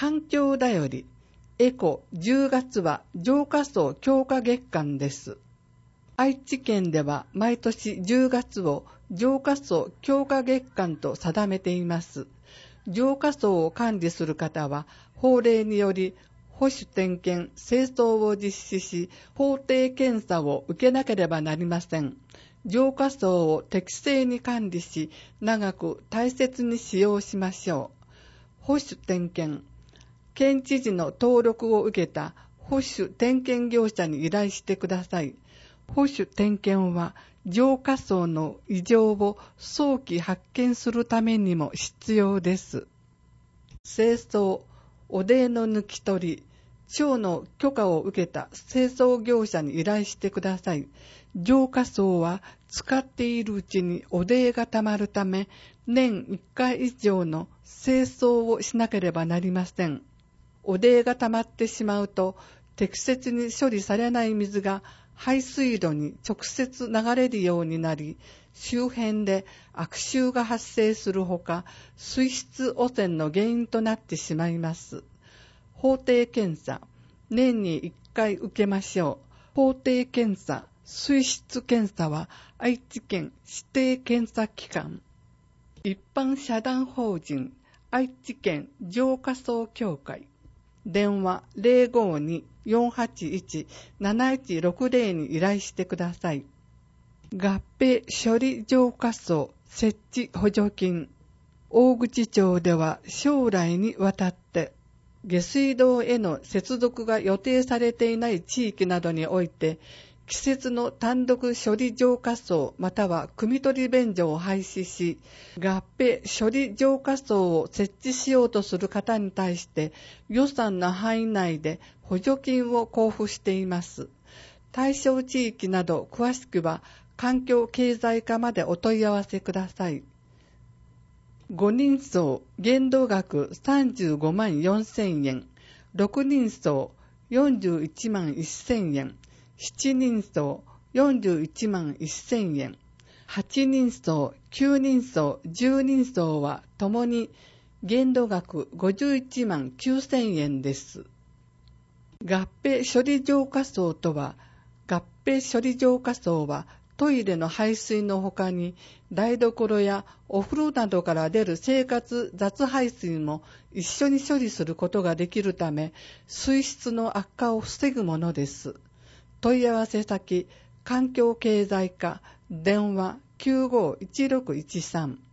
環境だよりエコ10月は浄化層強化月間です。愛知県では毎年10月を浄化層強化月間と定めています。浄化層を管理する方は法令により保守点検、清掃を実施し、法定検査を受けなければなりません。浄化層を適正に管理し、長く大切に使用しましょう。保守点検。県知事の登録を受けた保守点検業者に依頼してください。保守点検は浄化層の異常を早期発見するためにも必要です。清掃、汚泥の抜き取り、町の許可を受けた清掃業者に依頼してください。浄化槽は使っているうちに汚泥がたまるため、年1回以上の清掃をしなければなりません。汚泥がたまってしまうと、適切に処理されない水が排水路に直接流れるようになり、周辺で悪臭が発生するほか、水質汚染の原因となってしまいます。法定検査、年に1回受けましょう。法定検査、水質検査は愛知県指定検査機関。一般社団法人愛知県浄化槽協会。電話 052-481-7160 に依頼してください。合併処理浄化槽設置補助金。大口町では将来にわたって下水道への接続が予定されていない地域などにおいて、季節の単独処理浄化槽または汲み取り便所を廃止し、合併処理浄化槽を設置しようとする方に対して予算の範囲内で補助金を交付しています。対象地域など詳しくは環境経済課までお問い合わせください。5人層限度額35万4000円、6人層41万1000円、7人層41万1000円、8人層、9人層、10人層はともに限度額51万9000円です。合併処理浄化槽とは、合併処理浄化槽はトイレの排水のほかに台所やお風呂などから出る生活雑排水も一緒に処理することができるため、水質の悪化を防ぐものです。問い合わせ先、環境経済課、電話 951613